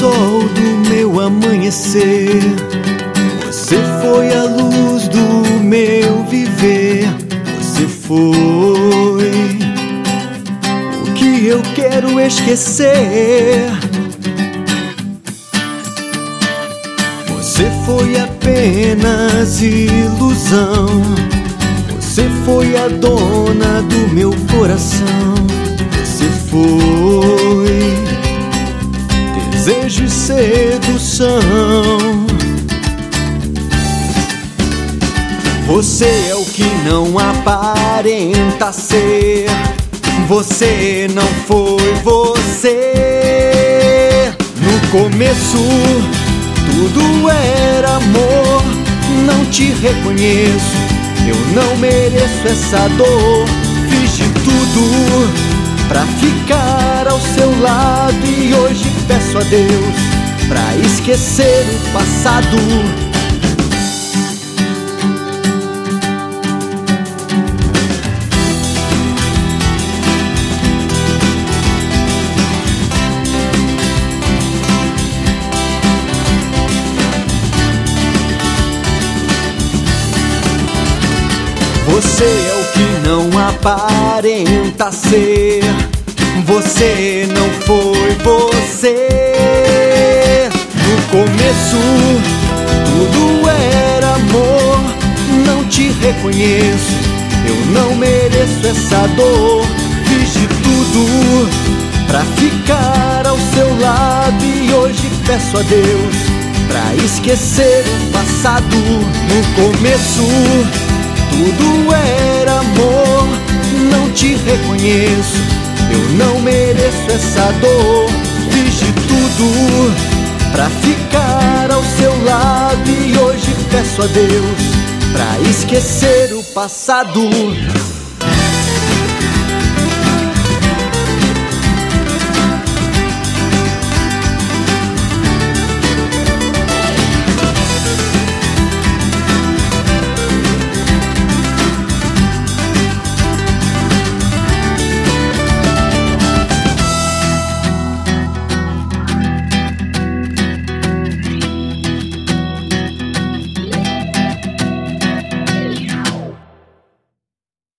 sol do meu amanhecer, você foi a luz do meu viver. Você foi o que eu quero esquecer. Você foi apenas ilusão, você foi a dona do meu coração. Você foi desejo e sedução. Você é o que não aparenta ser. Você não foi você. No começo tudo era amor. Não te reconheço, eu não mereço essa dor. Fiz de tudo pra ficar ao seu lado e hoje peço a Deus pra esquecer o passado. Você é o que não aparenta ser. Você não foi você. No começo tudo era amor. Não te reconheço, eu não mereço essa dor. Fiz de tudo pra ficar ao seu lado e hoje peço a Deus pra esquecer o passado. No começo tudo era amor, não te reconheço, eu não mereço essa dor. Fiz de tudo pra ficar ao seu lado e hoje peço a Deus pra esquecer o passado.